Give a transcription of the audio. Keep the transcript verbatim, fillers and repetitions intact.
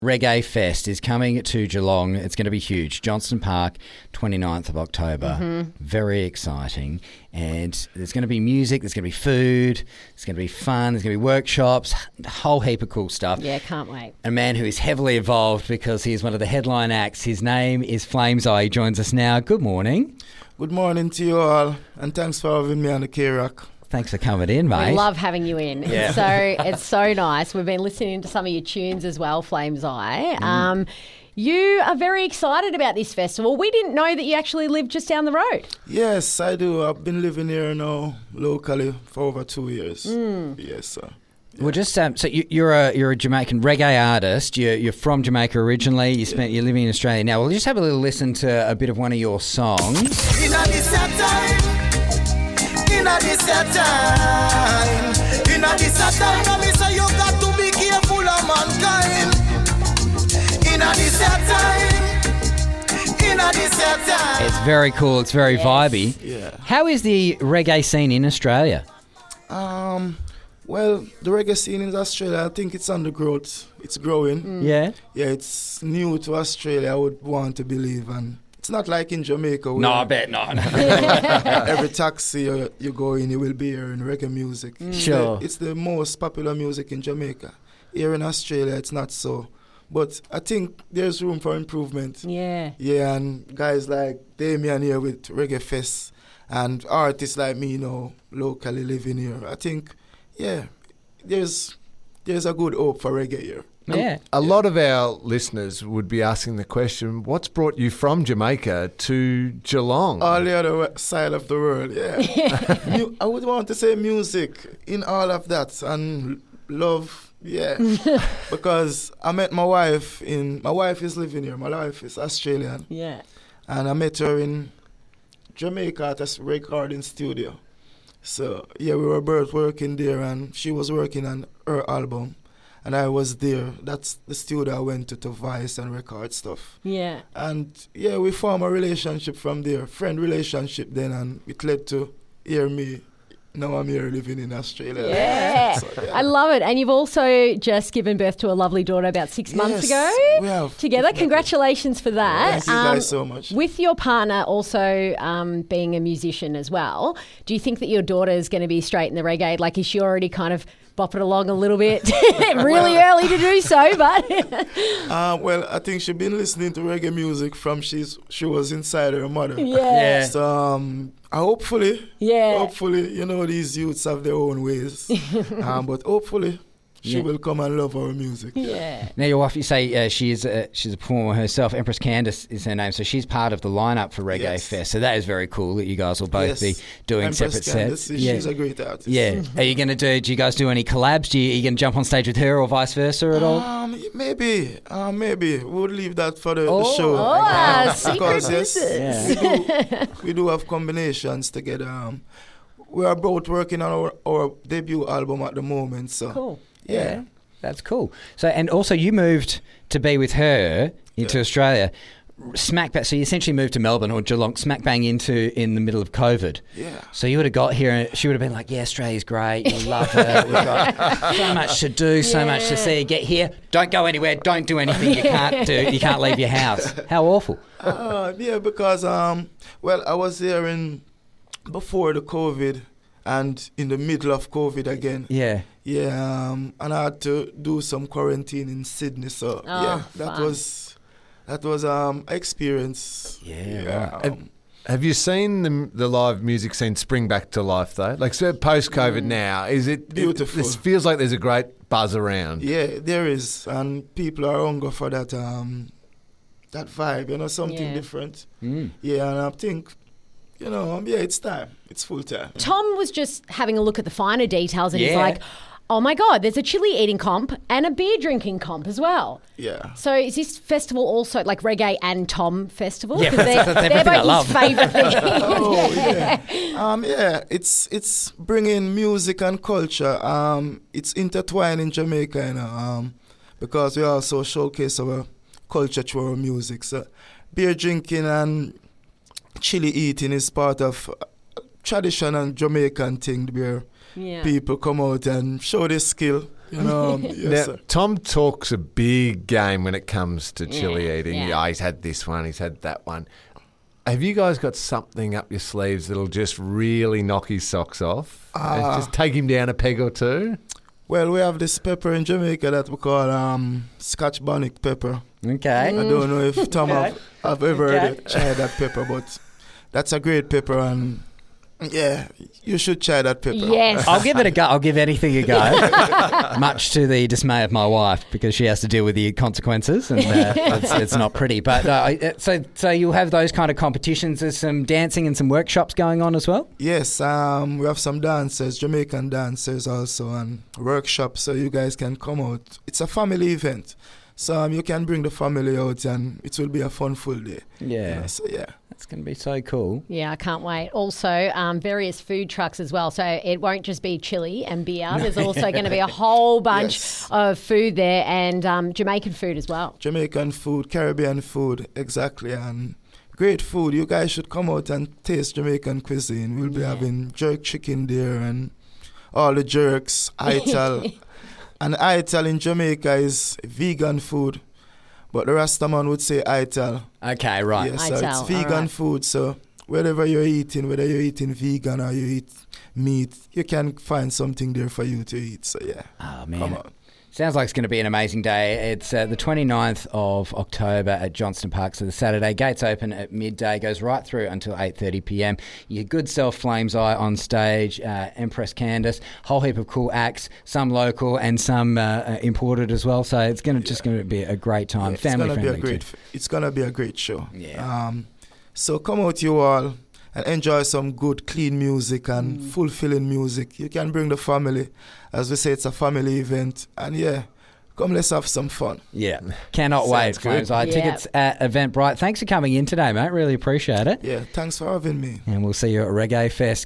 Reggae Fest is coming to Geelong. It's going to be huge. Johnston Park, twenty-ninth of October. Mm-hmm. Very exciting. And there's going to be music, there's going to be food, there's going to be fun, there's going to be workshops, a whole heap of cool stuff. Yeah, can't wait. A man who is heavily involved because he's one of the headline acts. His name is Flames Eye. He joins us now. Good morning. Good morning to you all, and thanks for having me on the K-Rock. Thanks for coming in, mate. We love having you in. Yeah. So it's so nice. We've been listening to some of your tunes as well, Flames Eye. Mm. Um, you are very excited about this festival. We didn't know that you actually live just down the road. Yes, I do. I've been living here now locally for over two years. Mm. Yes, sir. Yeah. Well, just um, so you, you're a you're a Jamaican reggae artist. You're you're from Jamaica originally. You spent you're living in Australia now. We'll just have a little listen to a bit of one of your songs. Inna this a time, inna this a time, inna this a time. Now me say you got to be careful of mankind. Inna this a time, inna this a time. It's very cool. It's very Yes. vibey. Yeah. How is the reggae scene in Australia? Um. Well, the reggae scene in Australia, I think it's on the growth. It's growing. Yeah. Yeah, it's new to Australia, I would want to believe. And it's not like in Jamaica where No, I bet not. every taxi you, you go in, you will be hearing reggae music. It's Sure. the, it's the most popular music in Jamaica. Here in Australia, it's not so. But I think there's room for improvement. Yeah. Yeah, and guys like Damien here with Reggae Fest and artists like me, you know, locally living here. I think, yeah, there's there's a good hope for reggae here. Yeah. A lot of our listeners would be asking the question, what's brought you from Jamaica to Geelong? All the other we- side of the world, yeah. Mu- I would want to say music in all of that and love, yeah. Because I met my wife in, my wife is living here, my wife is Australian. Yeah. And I met her in Jamaica at a recording studio. So, yeah, we were both working there, and she was working on her album, and I was there. That's the studio I went to to voice and record stuff. Yeah. And, yeah, we formed a relationship from there, friend relationship then, and it led to hear me. Now I'm here living in Australia. Yeah. So, yeah. I love it. And you've also just given birth to a lovely daughter about six months Yes, ago. we have. Together. Definitely. Congratulations for that. Thank you Um, guys so much. With your partner also um, being a musician as well, do you think that your daughter is going to be straight in the reggae? Like, is she already kind of bopping along a little bit? Really early to do so, but... Uh, well, I think she's been listening to reggae music from she's she was inside her mother. yeah. Yeah. So um, uh, hopefully, Yeah. hopefully, you know, these youths have their own ways. um, but hopefully, she Yeah. will come and love our music. Yeah. Now, your wife, you say uh, she is a, she's a performer herself. Empress Candace is her name, so she's part of the lineup for Reggae Yes. Fest. So that is very cool that you guys will both Yes. be doing Empress separate Candace, sets. She's a great artist. Yeah. Are you going to do? Do you guys do any collabs? Do you, are you going to jump on stage with her or vice versa at all? Um, maybe, uh, maybe we'll leave that for the, Oh. the show. Oh, ah, Um, secret because, yes, business. we do, we do have combinations together. Um, we are both working on our, our debut album at the moment. So Cool. yeah. That's cool. So, and also you moved to be with her into Yeah. Australia, smack bang. So you essentially moved to Melbourne or Geelong, smack bang into in the middle of COVID. Yeah. So you would have got here and she would have been like, yeah, Australia's great. You love it. We've got so much to do, so much to see. Get here. Don't go anywhere. Don't do anything you can't do. You can't leave your house. How awful. Uh, yeah, because um, well, I was there in before the COVID and in the middle of COVID again. Yeah. Yeah, um, and I had to do some quarantine in Sydney. So Oh, yeah, that fun. was that was um experience. Yeah, right. um, Have you seen the, the live music scene spring back to life, though? Like, so post-COVID now, is it... Beautiful. It, this feels like there's a great buzz around. yeah, there is, and people are hungry for that um that vibe. You know, something Yeah. different. Mm. Yeah, and I think, you know, um, yeah, it's time. It's full time. Tom was just having a look at the finer details and he's Yeah. like, oh my God, there's a chili eating comp and a beer drinking comp as well. Yeah. So is this festival also like Reggae and Tom Festival? Yeah, 'Cause that's- they're, that's they're everything I both love. his favourite thing. Oh yeah, um, yeah. It's it's bringing music and culture. Um, it's intertwined in Jamaica, you know. Um, because we also showcase our culture through our music. So, beer drinking and chili eating is part of tradition and Jamaican thing where Yeah. people come out and show their skill You know, um, yes, Now, sir. Tom talks a big game when it comes to chili Yeah, eating. yeah. Yeah, he's had this one, he's had that one. Have you guys got something up your sleeves that'll just really knock his socks off? Ah. just take him down a peg or two? Well, we have this pepper in Jamaica that we call um, Scotch bonnet pepper. Okay. I don't know if Tom Okay. have, have ever Okay. tried that pepper, but that's a great pepper, and yeah, you should try that pepper. Yes. I'll give it a go. I'll give anything a go. Much to the dismay of my wife, because she has to deal with the consequences, and uh, it's, it's not pretty. But uh, I- so, so you'll have those kind of competitions. There's some dancing and some workshops going on as well. Yes, um, we have some dancers, Jamaican dancers also, and workshops, so you guys can come out. It's a family event, so um, you can bring the family out, and it will be a fun full day. Yeah, You know, so yeah. that's going to be so cool. Yeah, I can't wait. Also, um, various food trucks as well. So it won't just be chili and beer. There's also going to be a whole bunch Yes. of food there, and um, Jamaican food as well. Jamaican food, Caribbean food, exactly, and great food. You guys should come out and taste Jamaican cuisine. We'll be Yeah. having jerk chicken there and all the jerks, ital. And ital in Jamaica is vegan food, but the Rastaman would say ital. Okay, right. Yeah, so Ital, it's vegan alright. food, so whatever you're eating, whether you're eating vegan or you eat meat, you can find something there for you to eat. So yeah, Oh, come man. on. Sounds like it's going to be an amazing day. It's uh, the twenty-ninth of October at Johnston Park. So the Saturday, gates open at midday, goes right through until eight thirty p.m. Your good self, Flames Eye on stage, uh, Empress Candace, whole heap of cool acts, some local and some uh, uh, imported as well. So it's going to just going to be a great time, Yeah, family it's gonna friendly be a great. too. It's gonna be a great show. Yeah. Um, so come out, you all, and enjoy some good, clean music and Mm. fulfilling music. You can bring the family, as we say, it's a family event, and yeah, come, let's have some fun. Yeah, cannot Sounds wait. good. Flames Eye Yeah. tickets at Eventbrite. Thanks for coming in today, mate. Really appreciate it. Yeah, thanks for having me. And we'll see you at Reggae Fest.